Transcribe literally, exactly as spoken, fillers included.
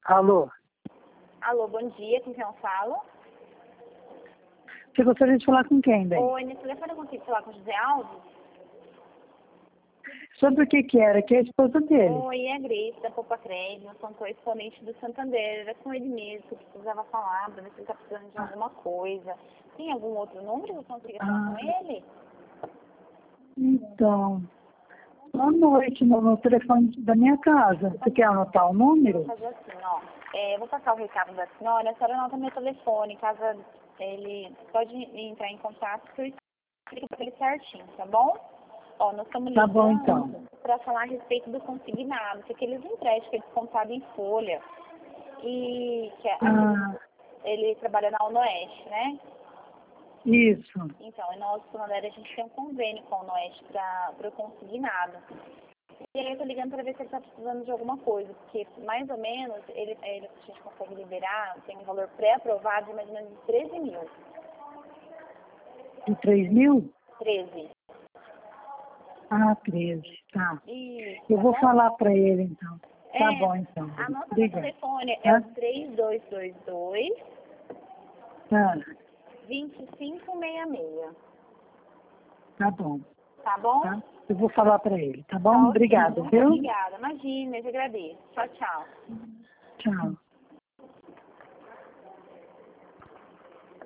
Alô? Alô, bom dia, com quem eu falo? Você gostaria de falar com quem, bem? Oi, nesse telefone eu consigo falar com o José Alves? Sobre o que que era? Que é a esposa dele. Oi, é a Grace, da Poupa Crédito, eu sou um correspondente do Santander, era com ele mesmo que eu precisava falar, pra ver se ele tá precisando de alguma coisa. Tem algum outro número que eu consiga falar Ah, com ele? então, à noite, no, no telefone da minha casa. Você quer anotar o número? Vou fazer assim, ó. É, eu vou passar o recado da senhora, a senhora anota meu telefone, caso ele pode entrar em contato, que eu explico pra ele certinho, tá bom? Ó, nós estamos Tá ligando bom, então. para falar a respeito do consignado, que aqueles empréstimos que eles contaram em folha, e que a, Ah, ele trabalha na Onoeste, né? isso. Então, e nós, Santander, a gente tem um convênio com a Onoeste para o consignado. E aí eu tô ligando para ver se ele está precisando de alguma coisa, porque mais ou menos ele, ele, a gente consegue liberar, tem um valor pré-aprovado de mais ou menos treze mil. De três mil? treze. Ah, treze. Tá. Isso, Eu tá vou bom? falar para ele, então. Tá É, bom, então. anota meu Obrigada. telefone, é o Tá? três dois dois dois, Tá. dois cinco seis seis. Tá bom. Tá bom? Tá? Eu vou falar para ele, tá bom? Tá ok. Obrigada, viu? Obrigada. Imagina, eu te agradeço. Tchau, tchau. Tchau.